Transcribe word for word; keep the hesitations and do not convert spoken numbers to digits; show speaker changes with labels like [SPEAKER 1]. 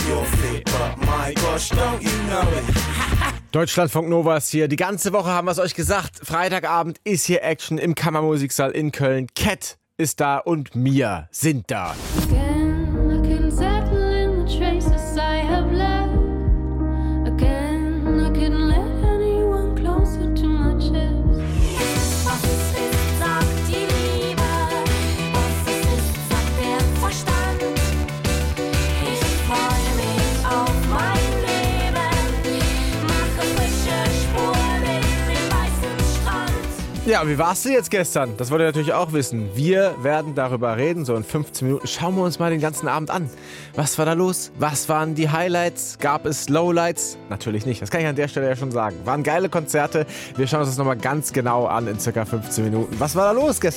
[SPEAKER 1] you're fit, but my gosh, don't you know it?
[SPEAKER 2] Deutschlandfunk Nova ist hier. Die ganze Woche haben wir es euch gesagt. Freitagabend ist hier Action im Kammermusiksaal in Köln. Cat ist da und Mia sind da. Ja, wie war's denn jetzt gestern? Das wollt ihr natürlich auch wissen. Wir werden darüber reden, so in fünfzehn Minuten. Schauen wir uns mal den ganzen Abend an. Was war da los? Was waren die Highlights? Gab es Lowlights? Natürlich nicht, das kann ich an der Stelle ja schon sagen. Waren geile Konzerte. Wir schauen uns das nochmal ganz genau an in circa fünfzehn Minuten. Was war da los gestern?